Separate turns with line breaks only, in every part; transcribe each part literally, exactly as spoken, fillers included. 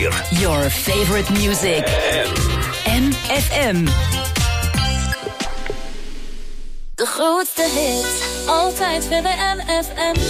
vier.
Your favorite music. M F M.
De grootste hits, altijd weer bij M F M.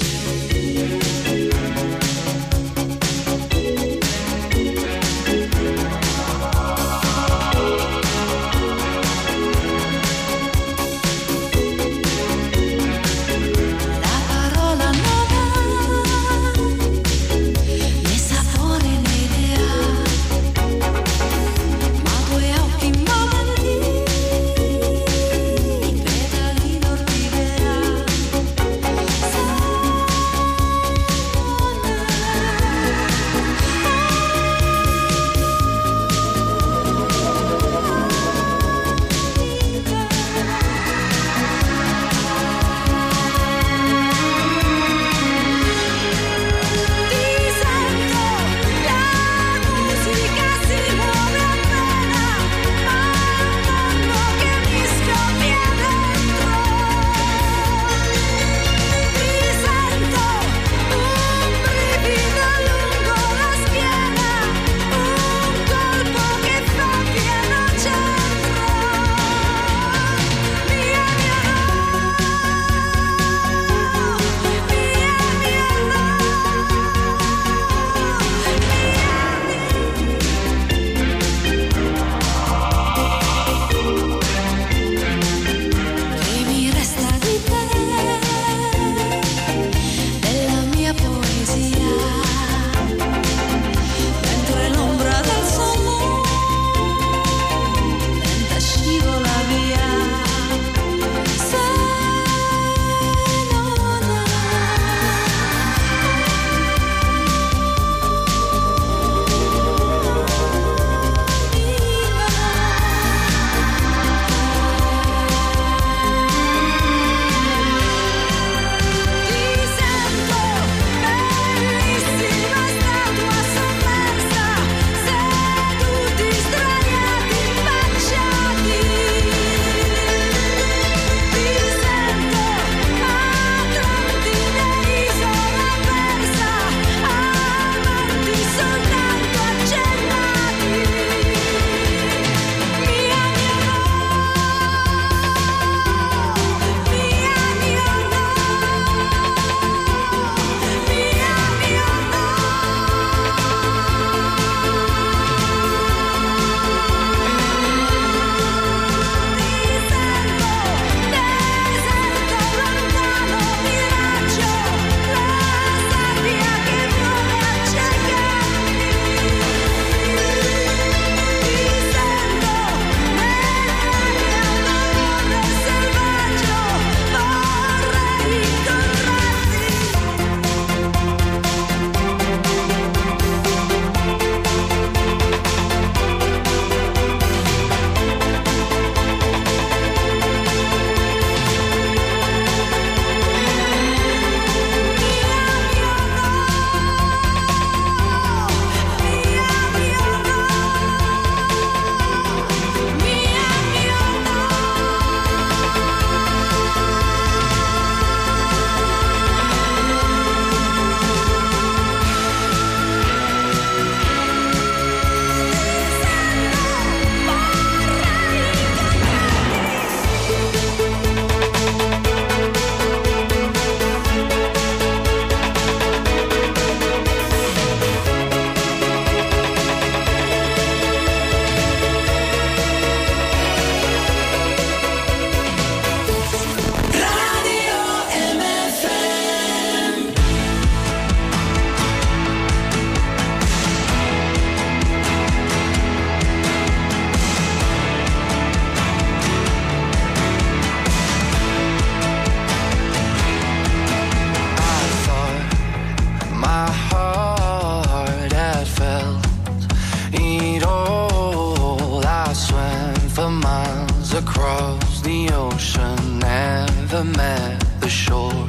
across the ocean, never met the shore.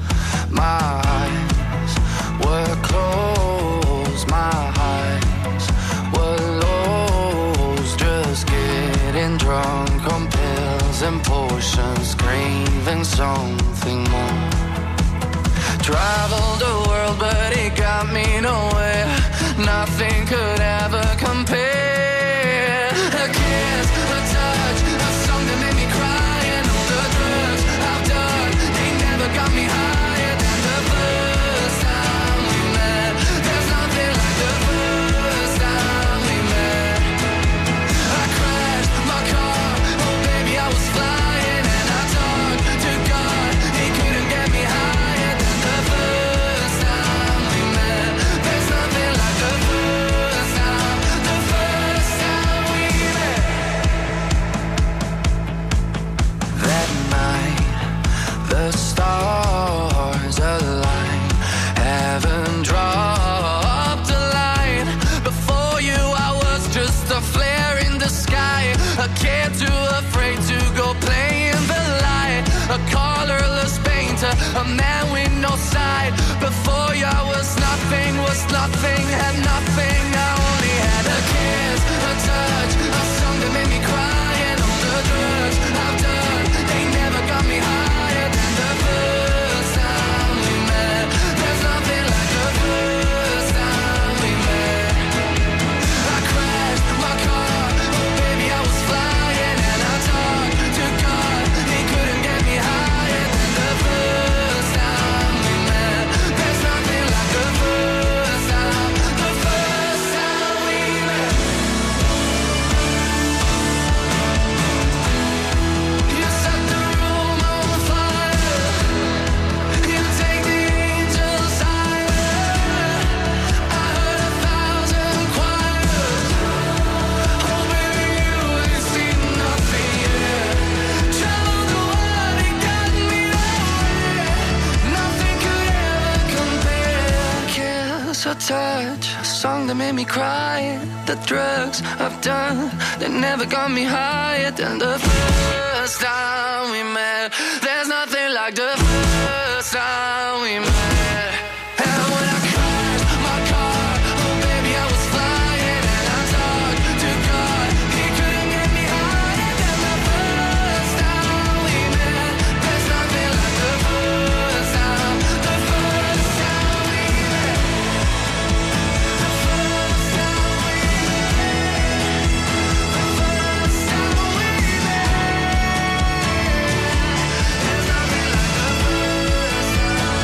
My eyes were closed, my eyes were lost, just getting drunk on pills and potions, craving something more. Traveled the world but it got me nowhere. nothing could ever compare. A kiss, a touch, a song that made me cry, and all the drugs I've done, they never got me higher than the first time we met. There's nothing like the first time we met. I crashed my car, oh baby I was flying, and I talked to God, he couldn't get me higher than the first time we met. There's nothing like the first time, the first time we met. That night, the stars aligned, heaven dropped a line. Before you I was just a flare in the sky, a kid too afraid to go play in the light, a colorless painter, a man with no side. Before you I was nothing, was nothing, had nothing. I only had a kiss, a touch, a song that made me cry, and all the drugs I've done, they never got me higher than the first time we met. There's nothing like the first time we met. I crashed my car, oh baby I was flying, and I talked to God, he couldn't get me higher than the first time we met. There's nothing like the first time, the first time we met. You set the room on fire, you take the angels higher. I heard a thousand choirs, oh baby you ain't seen nothing yet. Traveled the world, it got me nowhere, nothing could ever compare. Kiss, a touch, a song that made me cry, the drugs I've done, they never got me higher than the first time we met. There's nothing like the first time we met. And when I crashed my car, oh baby I was flying, and I talked to God, he couldn't get me higher than the first time we met. There's nothing like the first time, the first time we met. The first time we met. The first time we met. There's nothing like the first time.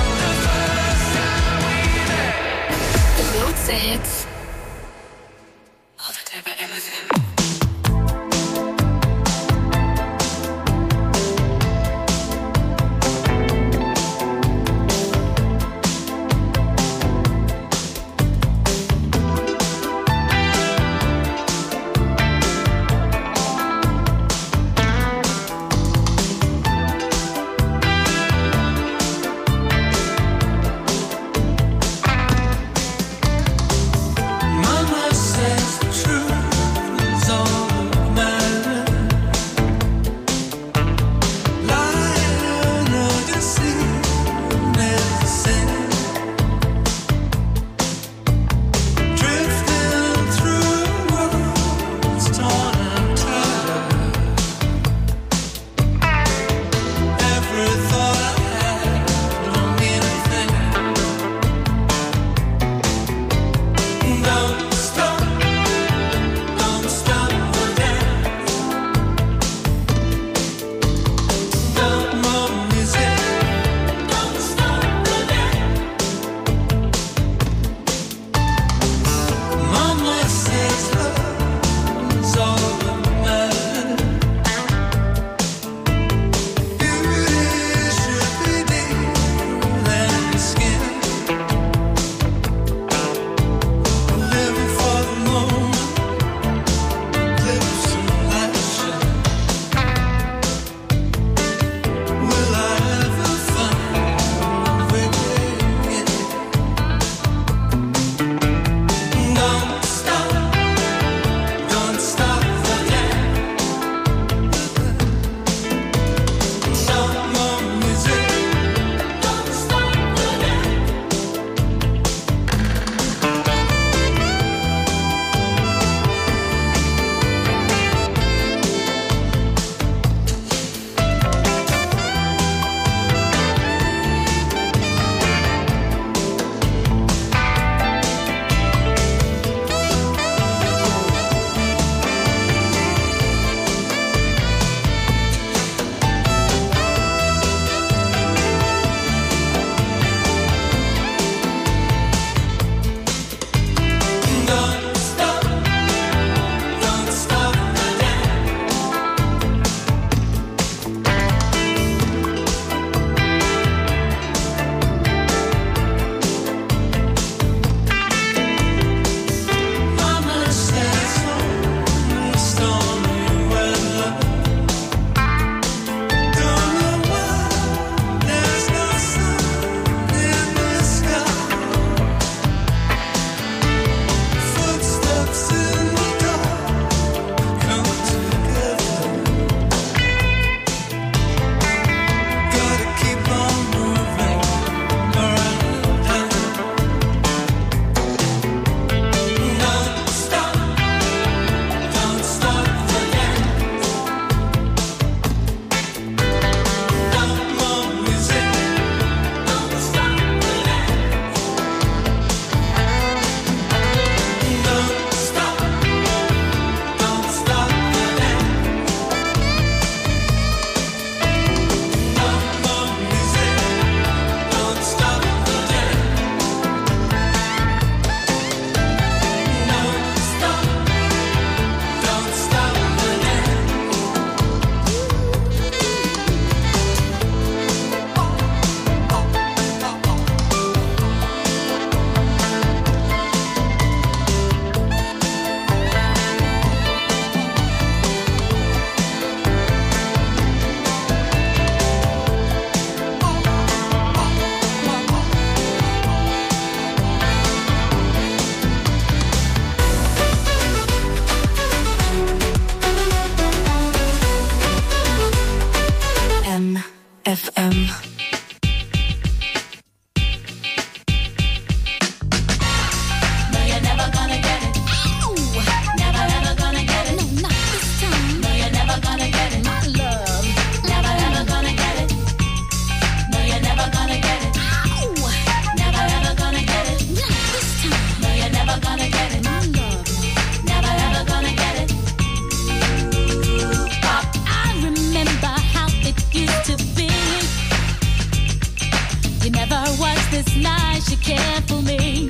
You never was this nice, you cared for me.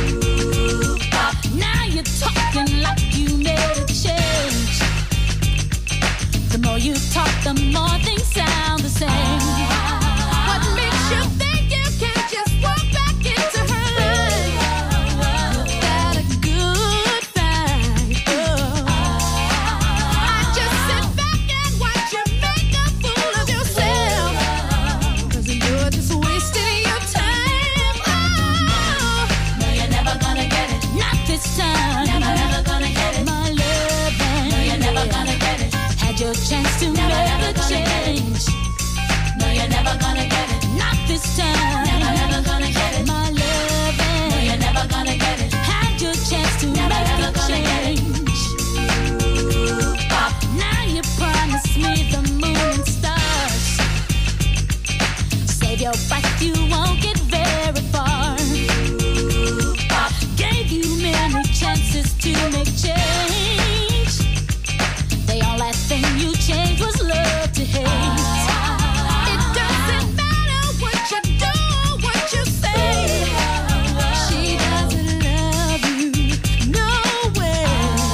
Now you're talking like you made a change. The more you talk, the more things sound the same. What makes you think you can just walk back into her life without a good fight? Oh. I just sit back and watch you make a fool of yourself, 'cause you're just wasting your time. Oh. No, you're never gonna get it. Not this time. Never, never gonna get it. My love, no, you're never gonna get it. Had your chance to never, make never a change. No, you're never gonna get it. Not this time. Never, never gonna get it. My love, no, you're never gonna get it. Had your chance to never, make never a change. Pop. Now you promise me the moon and stars. Save your breath, you won't get very far. Pop. Gave you many chances to make change. The only thing you changed was love to hate. It doesn't matter what you do or what you say. She doesn't love you, no way.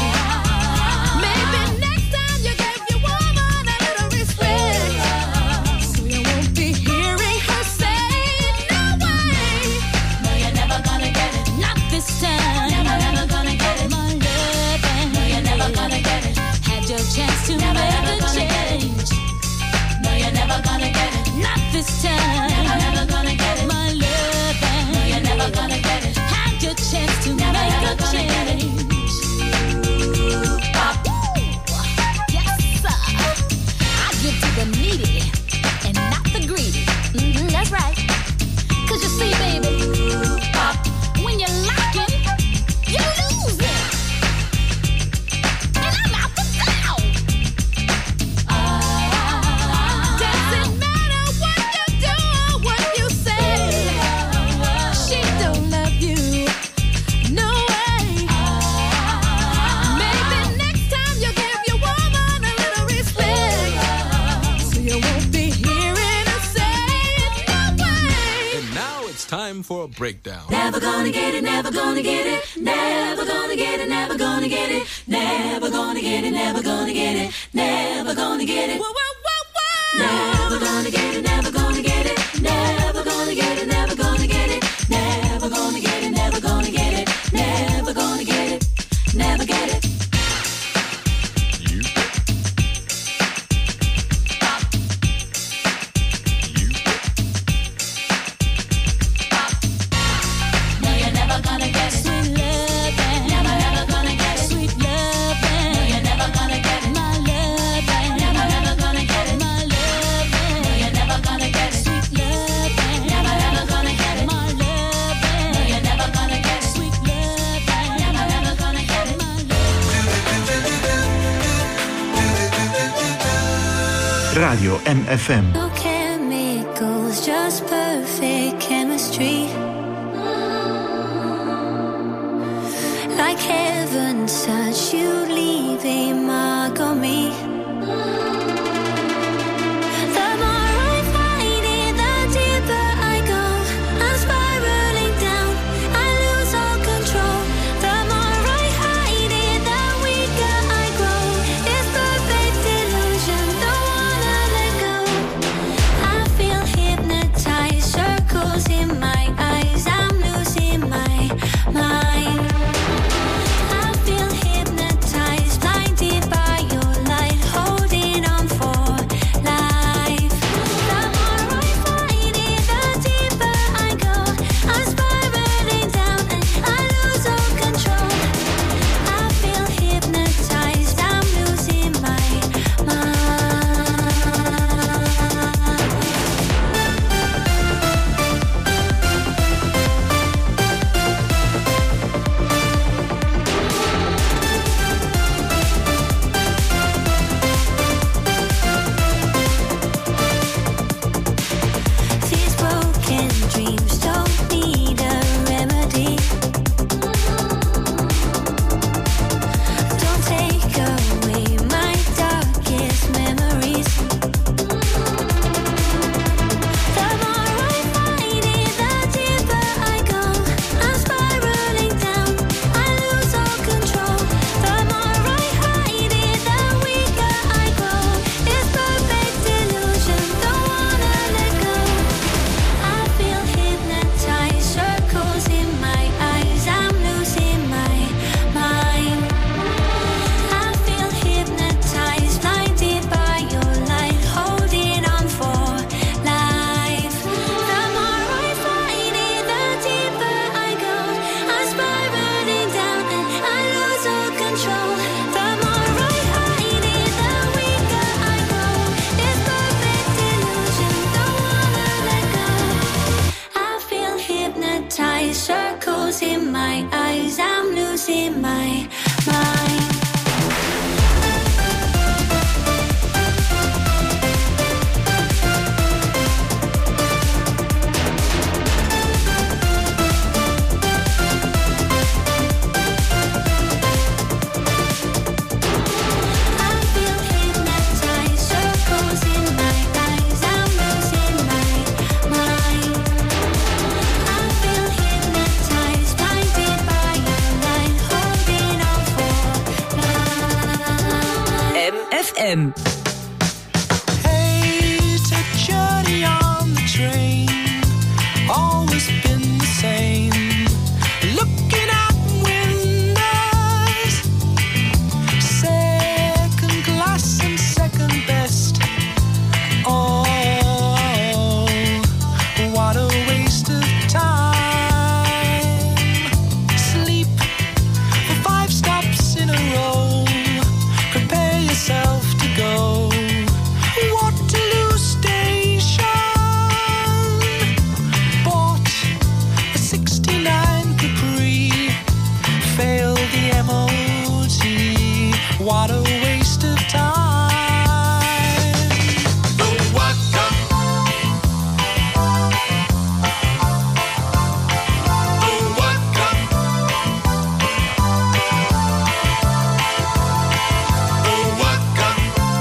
Maybe next time you give your woman a little respect, so you won't be hearing her say, no way. No, you're never gonna get it. Not this time. Never, never gonna get it. My love, no, you're never gonna get it. Had your chance to never, make a change. No, you're never gonna get it. Not this time. Never, never gonna get it. My love, no, you're never gonna get it. Had your chance to never, make never a change. Pop. Yes, sir. I give to the needy and not the greedy. Mm-hmm, that's right. 'Cause you see, baby, Pop, when you're locking, you're losing. And I'm out the door. Doesn't matter what you do or what you say. She don't love you, no way. Maybe next time you give your woman a little respect, so you won't be hearing her say, no way.
And now it's time for a breakdown.
Never gonna get it, never gonna get it, never gonna get it, never gonna get it, never gonna get it, never gonna get it, never gonna get it. Whoa, whoa, whoa, whoa. Never gonna get it, never gonna get it, never gonna get it, never gonna get it, never gonna get it, never gonna get it, never gonna get it, never get it.
You. You.
No, you're never gonna get it. Sweet love, never, never gonna get it. Sweet love, no, you're never gonna get it. My love, never, never gonna get it. My love, no, you're never gonna get it. Sweet love, never, never gonna get it. My love, no, you're never gonna get it. Sweet love, never, never gonna get it. My love.
Radio M F M.
No chemicals, just perfect chemistry. Like heaven's touch, you leave a mark on me. The more I find it, the deeper I go. I'm spiraling down, I lose all control. The more I hide it, the weaker I grow. It's perfect illusion, don't wanna let go. I feel hypnotized, circles in my eyes. goes in my mind.
F M.
Hate a journey on the train, always been the same. Looking out windows, second class and second best. Oh, what a waste of time. Sleep for five stops in a row. Prepare yourself to go. Waterloo Station. Bought a sixty-nine Capri. Failed the M O T. What a waste of time. Don't walk up. Don't walk up. Don't walk up.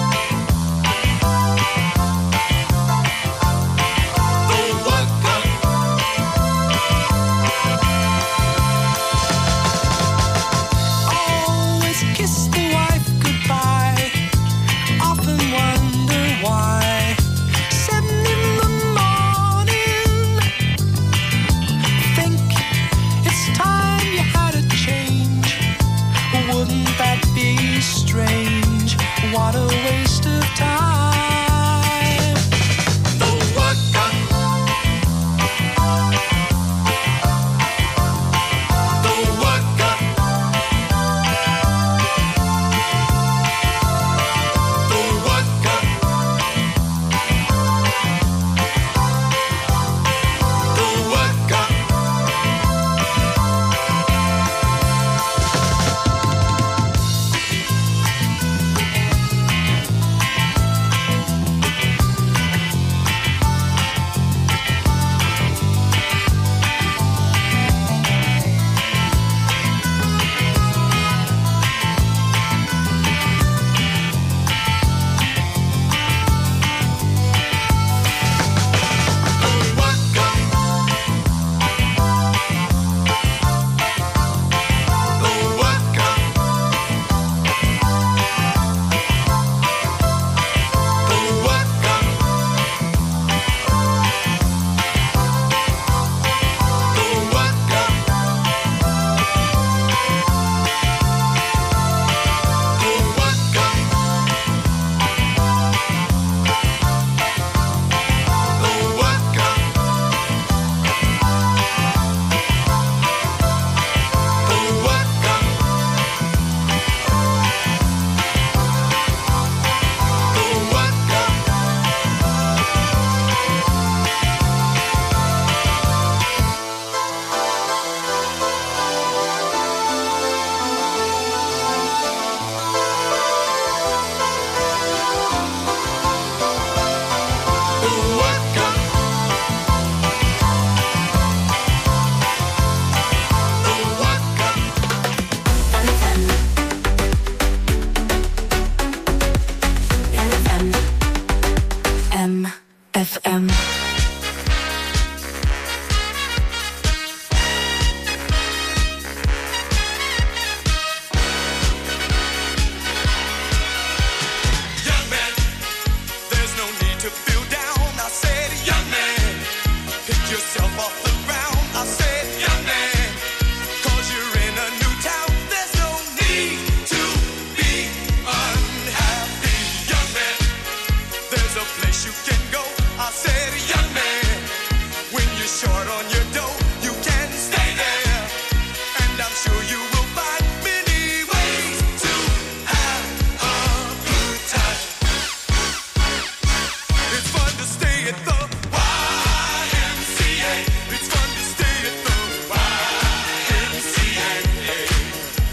Don't walk up. Always kiss the wife goodbye. Often wonder why. Seven in the morning. Think it's time you had a change. Wouldn't that be strange? What a waste of time. Don't walk up. Don't walk up. Don't walk up. Don't walk up. Don't walk up. Don't walk up. Don't walk up. Don't walk up. Don't walk up. Don't walk up. Don't walk up. Don't walk up. Don't walk up. Don't walk up.
M F M.
Young man, there's no need to feel down. I said, young man, pick yourself off the ground. I said, young man, cause you're in a new town. There's no need to be unhappy. Young man, there's a place you can go. I said, young man, when you're short on your dough, you can stay there. And I'm sure you will find many ways to have a good time. It's fun to stay at the Y M C A. It's fun to stay at the Y M C A.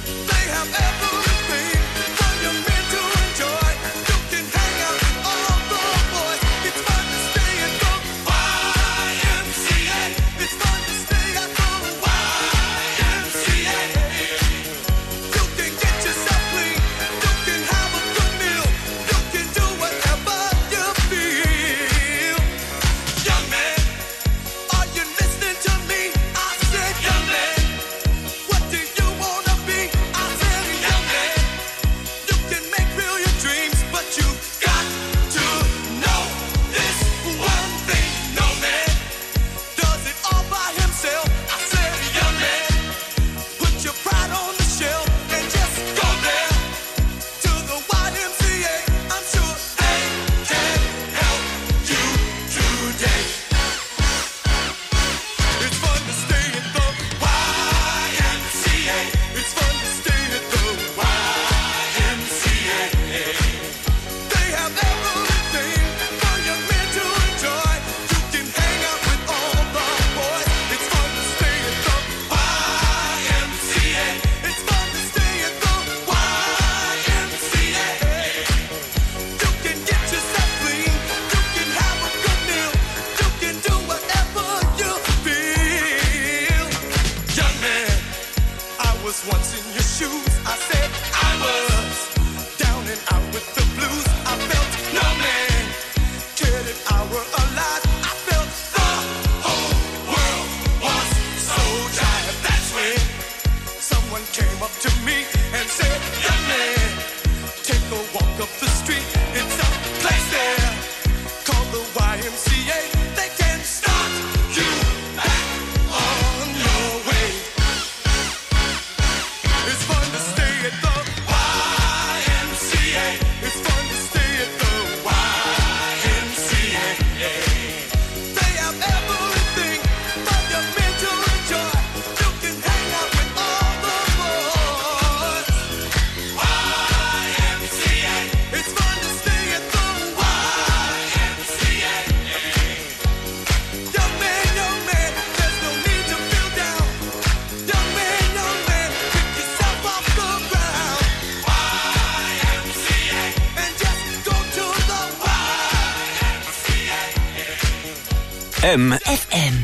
M F M.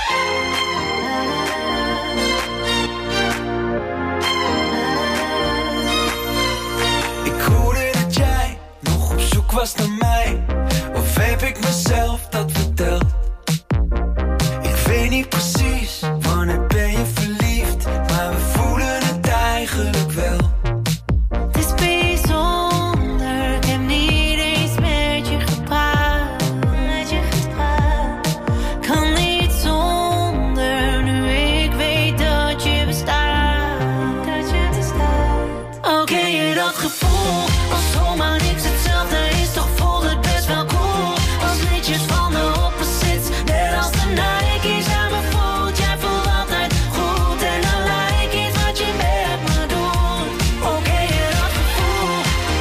Ik hoorde dat jij nog op zoek was naar mij. Of heb ik mezelf dat verteld? Ik weet niet precies wanneer ben je verliefd, maar we voelen het eigenlijk wel.
Het is bijzonder, ik heb niet eens met je gepraat. Met je gepraat. Kan niet zonder, nu ik weet dat je bestaat. Dat je bestaat. Oké, je dat gevoel, als zomaar niks hetzelfde is, toch voelt het best wel cool. Als liedjes van de opposites, net als de Nike's aan me voelt. Jij voelt altijd goed en dan lijkt iets wat je met me doet. Oké, je dat gevoel.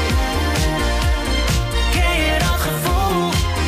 Ken je dat gevoel?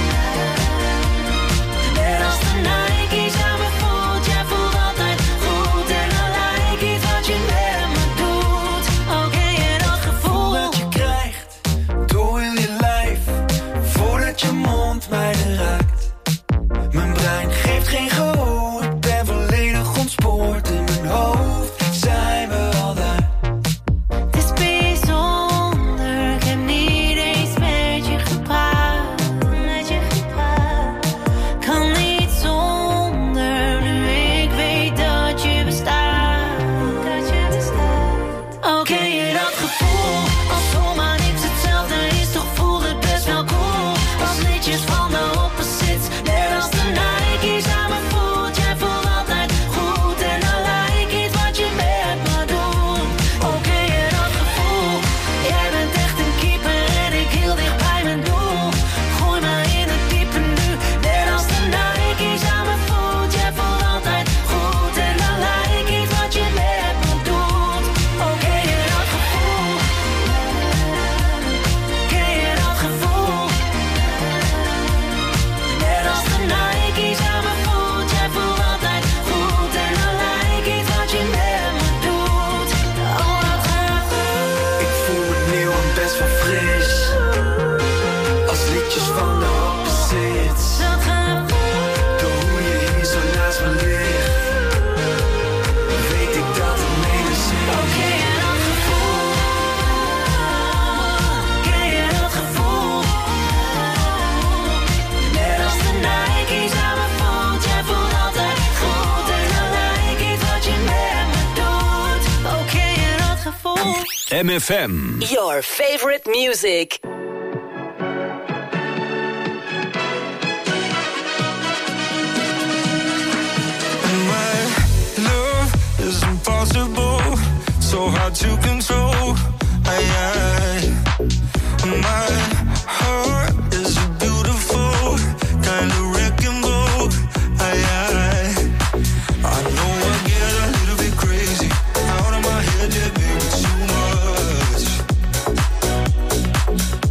Net als de Nike's aan me voelt. Jij voelt altijd goed en dan lijkt iets wat je met me doet. Oké, je dat gevoel.
Dat je krijgt door heel je lijf, voordat je mond mij raakt. Mijn brein geeft geen gehoor, ik ben volledig ontspoord. In mijn hoofd zijn we al daar.
Het is bijzonder, ik heb niet eens met je gepraat. Met je gepraat. Kan niet zonder, nu ik weet dat je bestaat. Dat je bestaat. Oké, je dat gevoel, als zomaar niks hetzelfde is, toch voelt het best wel cool. Als liedjes van de opposites, net als de Nike's aan me voelt. Jij voelt altijd goed en dan lijkt iets wat je met me doet. Oké, je dat gevoel, jij bent echt een keeper en ik heel dicht bij mijn doel. Gooi me in het diepe nu, net als de Nike's aan me voelt. Jij voelt altijd goed en dan lijkt iets wat je met me doet. Oké, je dat gevoel. Ken je dat gevoel? Net als de Nike's aan me voelt. Jij voelt altijd goed en dan lijkt iets wat je met me doet. Oh, dat gaat goed.
Ik voel me nieuw en best wel fris, als liedjes van de opposites.
Dat gaat goed.
Door hoe je hier zo naast me ligt, weet ik dat het menens is.
Oké, je dat gevoel. Ken je dat gevoel? Net als de Nike's aan me voelt. Jij voelt altijd goed en dan lijkt iets wat je met me doet. Oké, je dat gevoel.
M F M.
Your favorite music.
My love is impossible, so hard to control. I, I, my heart is a beautiful kind of wrecking ball. I, I, I know I get a little bit crazy, out of my head, yeah, baby, too much.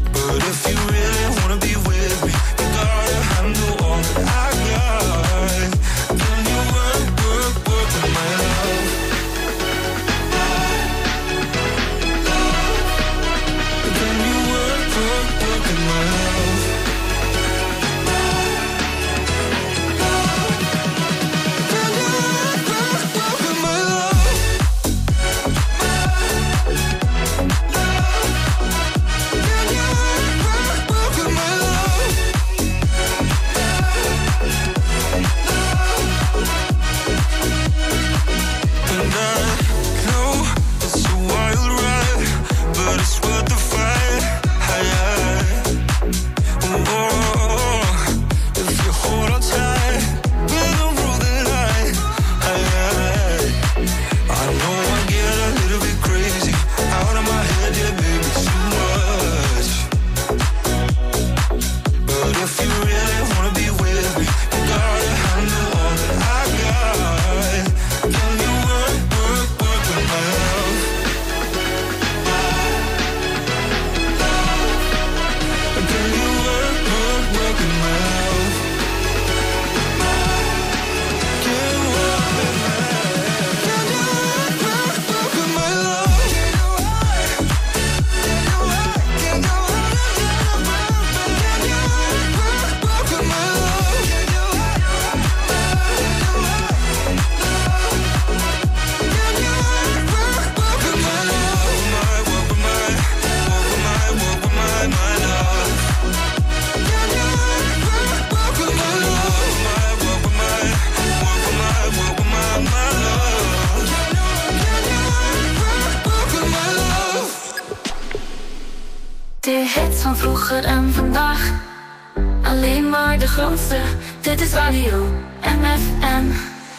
van vroeger en vandaag. Alleen maar de grootste, dit is Radio M F M.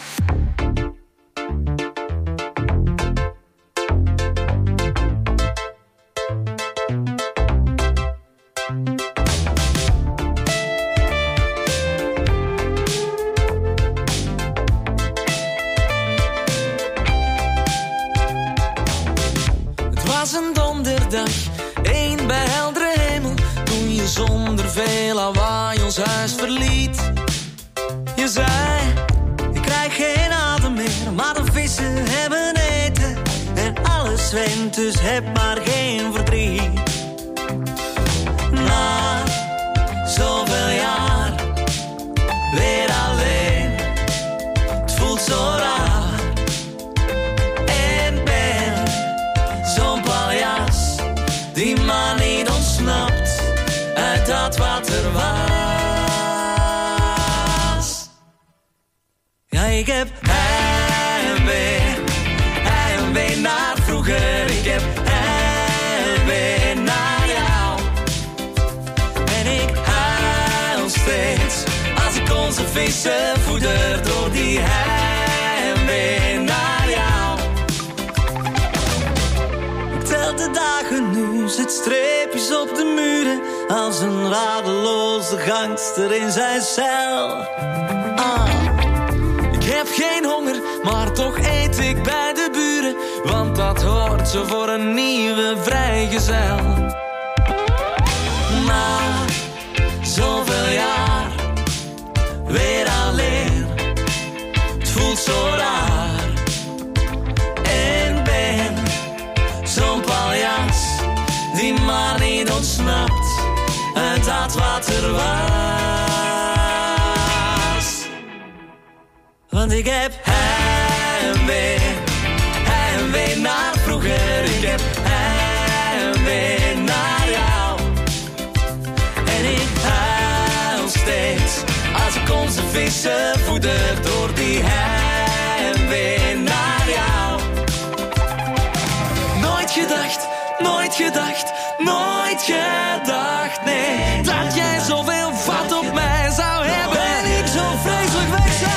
Het was een donderdag, één bij heldere hemel, toen je zonder veel lawaai ons huis verliet. Je zei, ik krijg geen adem meer, maar de vissen hebben eten en alles zwemt, dus heb maar geen verdriet. Na zoveel jaar, weer alleen, het voelt zo raar. En ben zo'n paljas, die maar niet ontsnapt uit dat wat er was. Ja, ik heb heimwee, heimwee naar vroeger. Ik heb heimwee naar jou. En ik huil steeds als ik onze vissen voeder door die heimwee naar jou. Ik tel de dagen nu, zet streepjes op de muren als een radeloze gangster in zijn cel. Ah. Ik heb geen honger, maar toch eet ik bij de buren, want dat hoort zo voor een nieuwe vrijgezel. Na zoveel jaar, weer alleen, het voelt zo raar. En ben zo'n paljas, die maar niet ontsnapt uit dat wat er was. Want ik heb heimwee, heimwee naar vroeger. Ik heb heimwee naar jou. En ik huil steeds als ik onze vissen voeder door die heimwee naar jou. Nooit gedacht, nooit gedacht, nooit gedacht, nee, dat jij zoveel vat op mij zou hebben en ik zo vreselijk weg zou.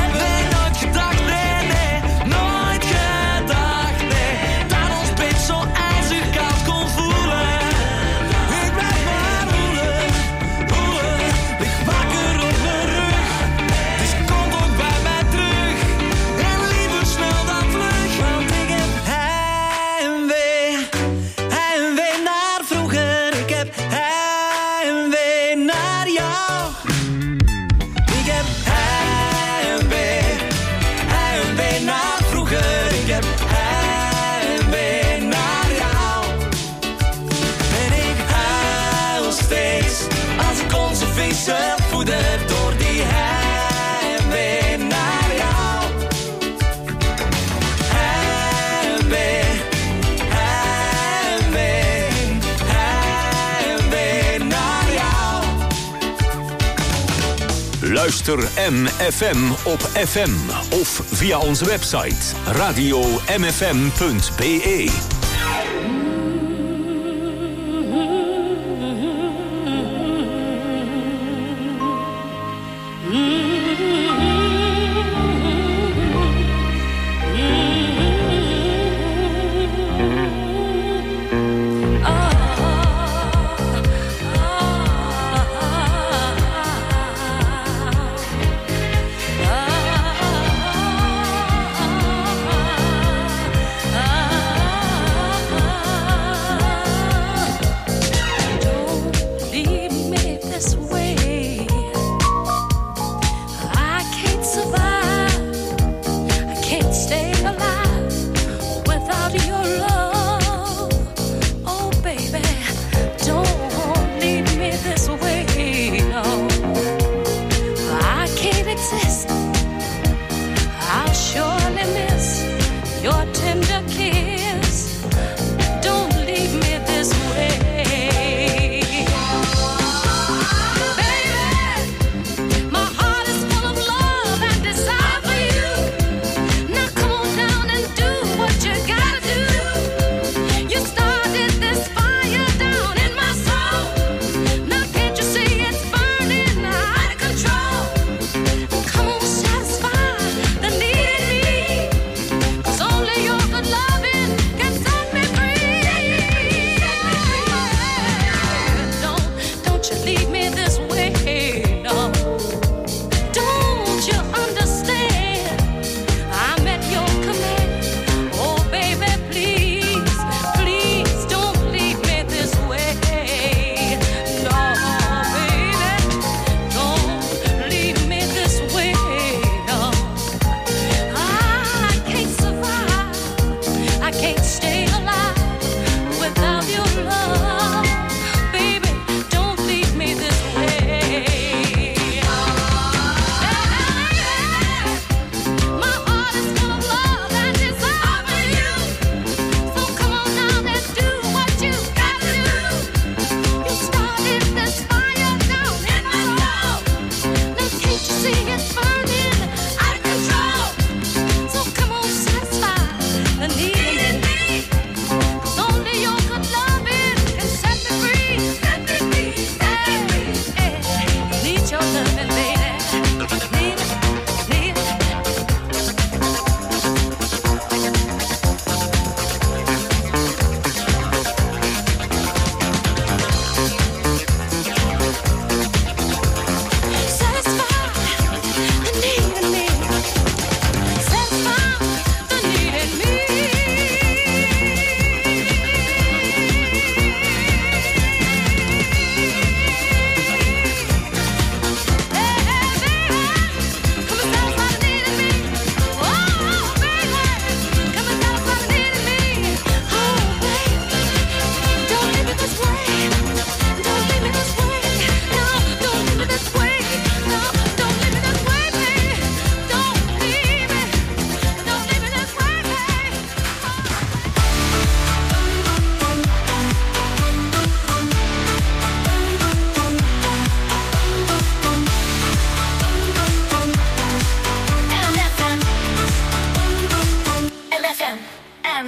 Door die heimwee naar jou. Heimwee, heimwee, heimwee naar jou.
Luister M F M op F M of via onze website radio m f m punt b e.
Ah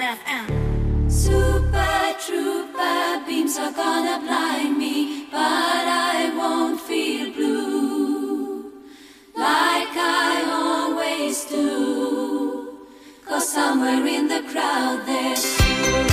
F M. Super trooper beams are gonna blind me, but I won't feel blue like I always do, 'cause somewhere in the crowd there's you.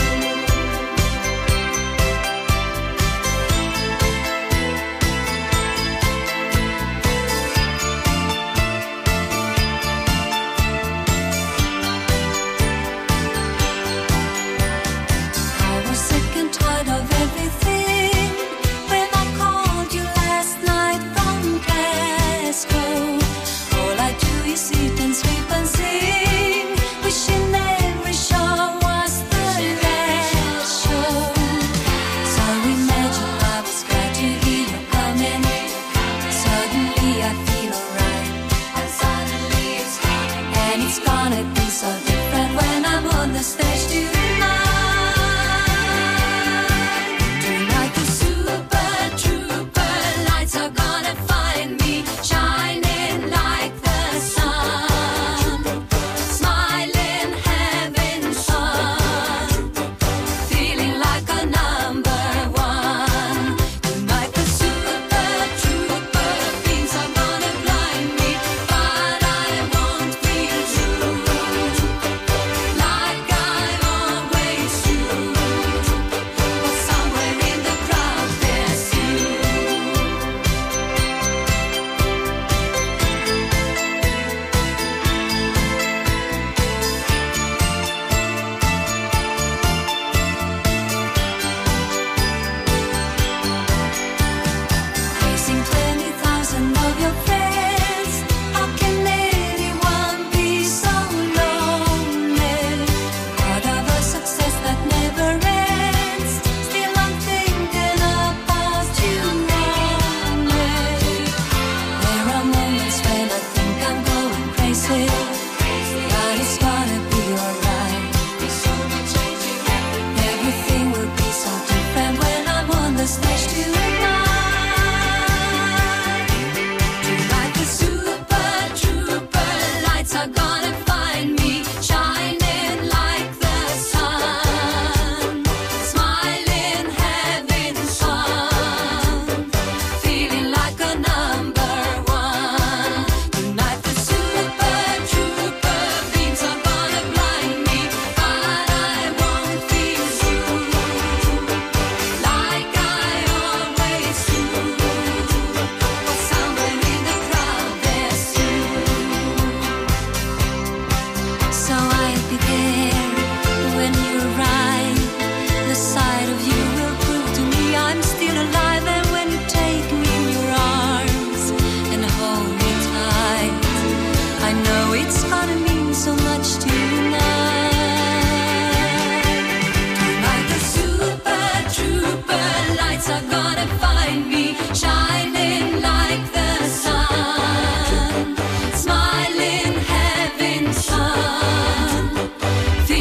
Feeling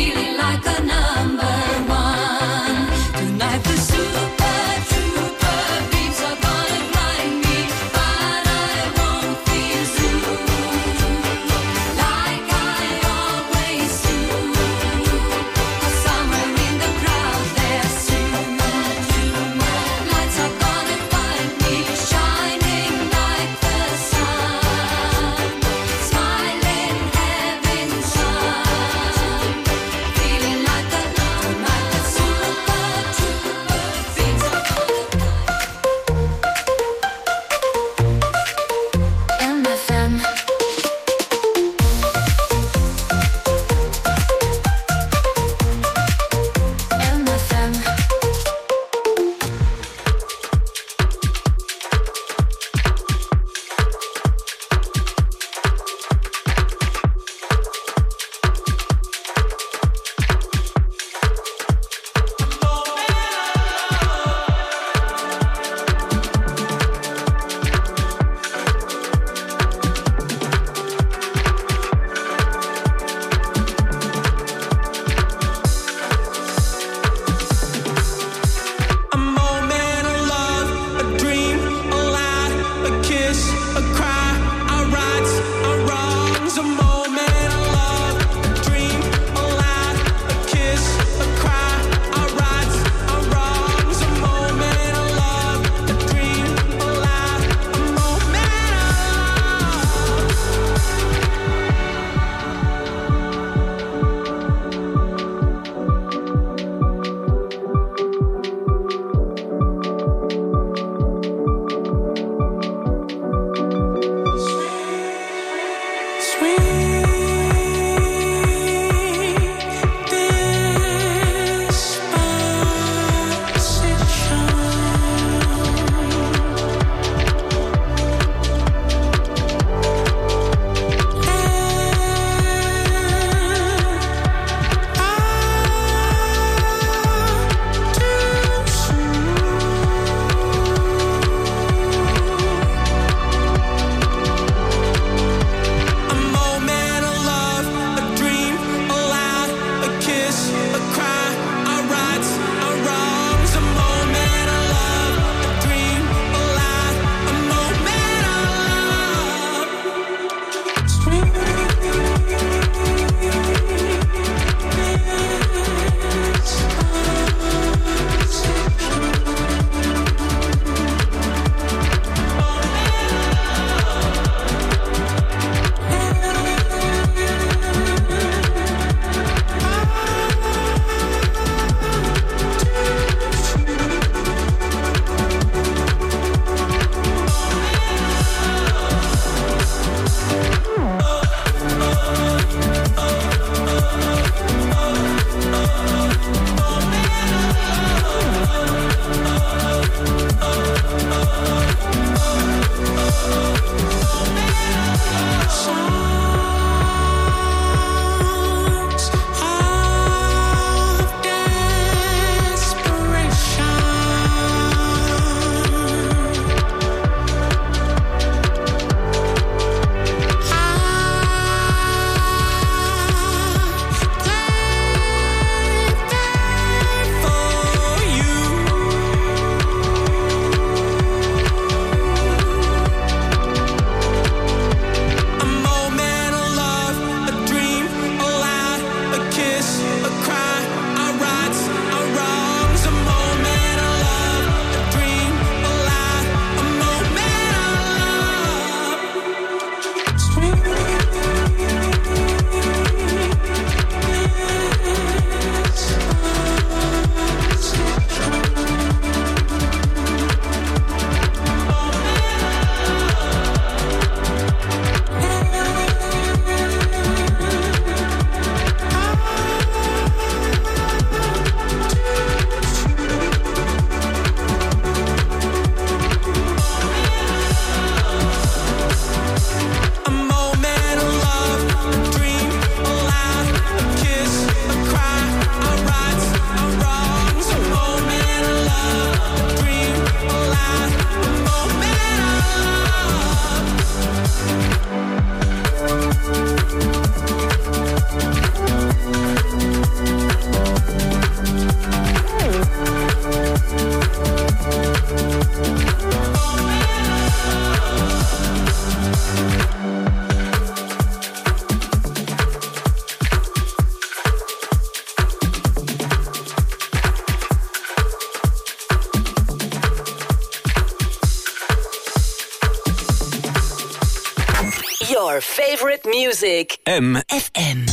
favorite music.
M
F M.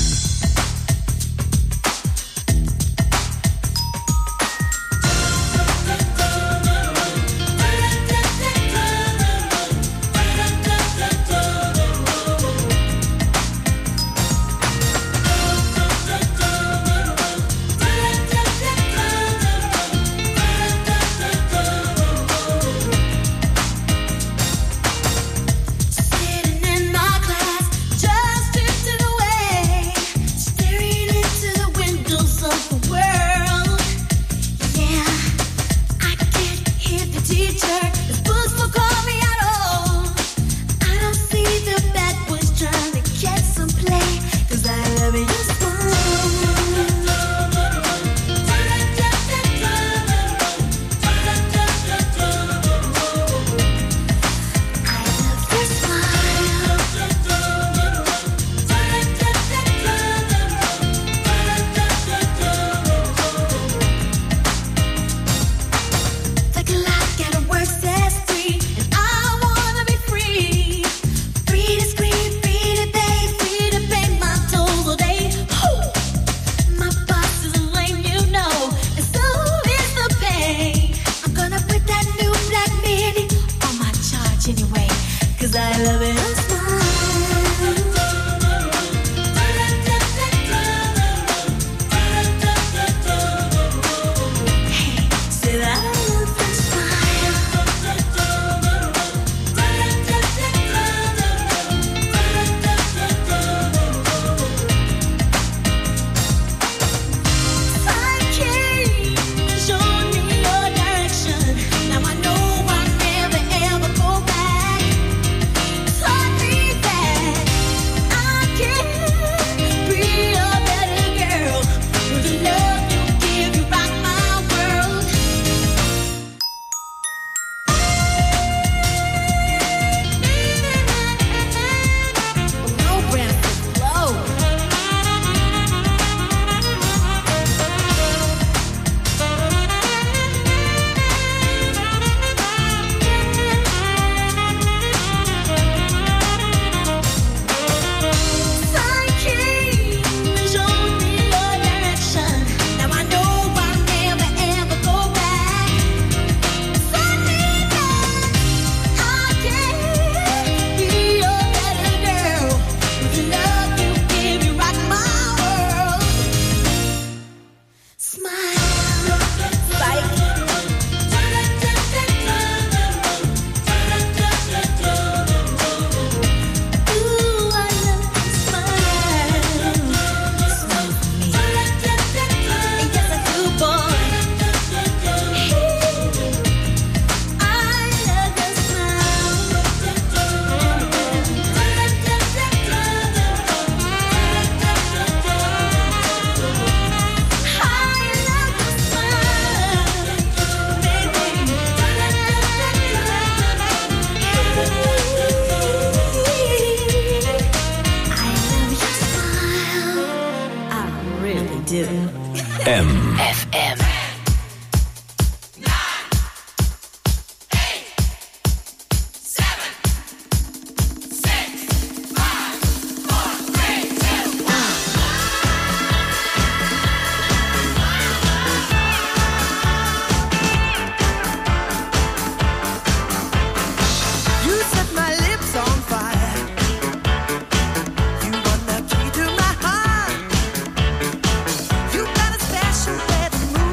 Sitting in my class, just drifting away, staring into the windows of the world. Yeah, I can't hear the teacher. His books won't call me at all. I don't see the bad boys trying to catch some play, 'cause I love your smile. The clock at work says three, and I wanna be free. Free to scream, free to bathe, free to pay my tolls all day. Whew. My boss is lame, you know, and so is the pay. I'm gonna put that new Black Mini on my charge anyway, 'cause I love it. Hey, say that I love your smile. Psyche, show me your direction. Now I know I'll never ever go back. Taught me that I can be a better girl. With the love you give, you rock my world. No breath to blow. Psyche, show me your direction. Now I know I'll never ever go back. Taught me that I can be a better girl. With the love you give, you rock my world. Smile, Psyche. Ooh, I love your smile. Smile for me. Yes, I do, boy. I love your smile. I love your smile, baby. I love your smile. I really do.
M
F M.
You set my lips on fire. You want the key to my heart. You got a special way to move.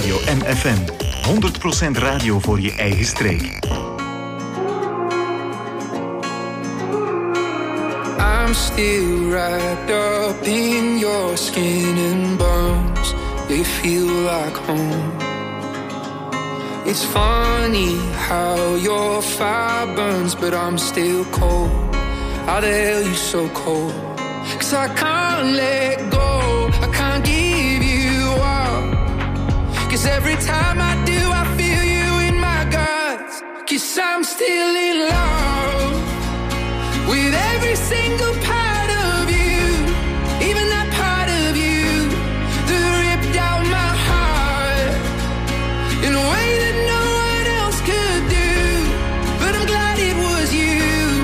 Radio M F M. honderd procent radio voor je eigen streek.
I'm still wrapped up in your skin and bones. They feel like home. It's funny how your fire burns, but I'm still cold. How the hell you so cold? 'Cause I can't let go, I can't give you up. 'Cause every time I do, I feel you in my guts. 'Cause I'm still in love with every single part of you, even that part of you that ripped out my heart in a way that no one else could do. But I'm glad it was you.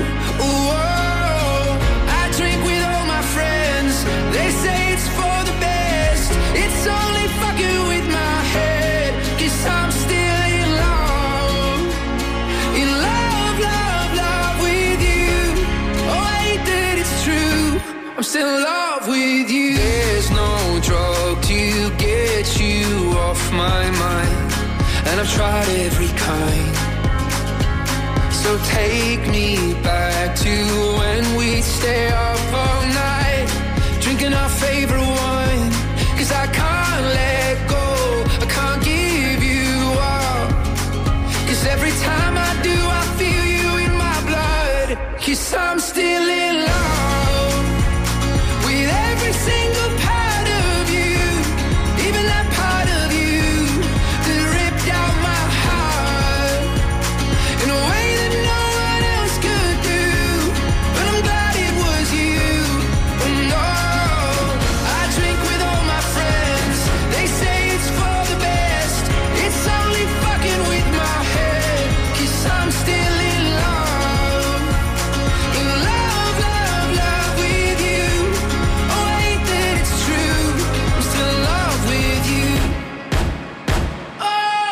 Oh, I drink with all my friends. They say it's for the best. It's only fucking with my head. 'Cause I'm still in love, in love, love, love with you. Oh, I hate that it's true. I'm still in love with you. There's no drug to get you off my mind, and I've tried every kind. So take me back to when we'd stay up all night, drinking our favorite wine. 'Cause I can't let go, I can't give you up. 'Cause every time I do, I feel you in my blood. 'Cause I'm still in love with every single part of you, even that part of you that ripped out my heart in a way that no one else could do. But I'm glad it was you. Oh no, I drink with all my friends. They say it's for the best. It's only fucking with my head. 'Cause I'm still in love, in love, love, love with you. Oh, I hate that it's true. I'm still in love with you. Oh,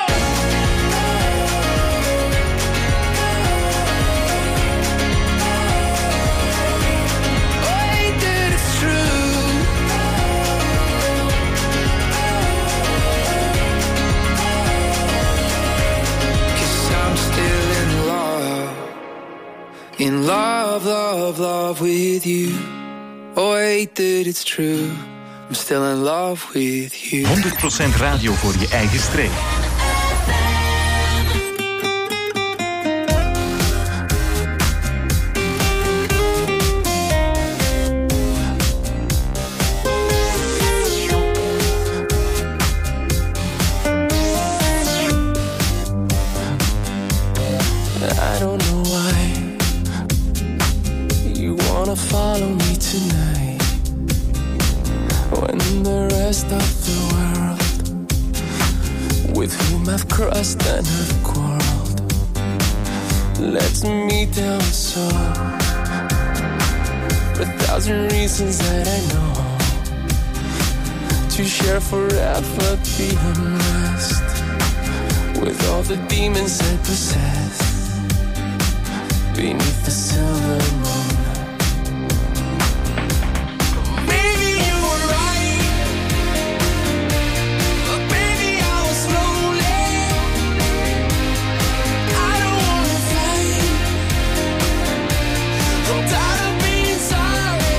oh, I hate that it's true. 'Cause I'm still in love, in love, love, love with you. Oh, I hate that it's true. I'm still in love with you.
honderd procent radio voor je eigen streek.
I don't know why you wanna follow me tonight, when the rest of the world, with whom I've crossed and have quarreled, lets me down so. A thousand reasons that I know to share forever the unrest with all the demons I possess beneath the silver moon. Maybe you were right, but baby I was lonely. I don't wanna fight, I'm tired of being sorry.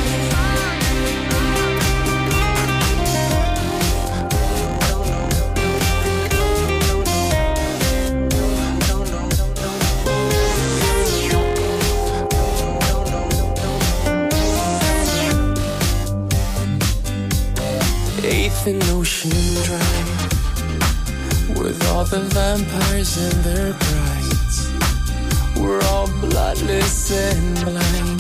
Eighth and Ocean Drive, with all the vampires and their brides, we're all bloodless and blind.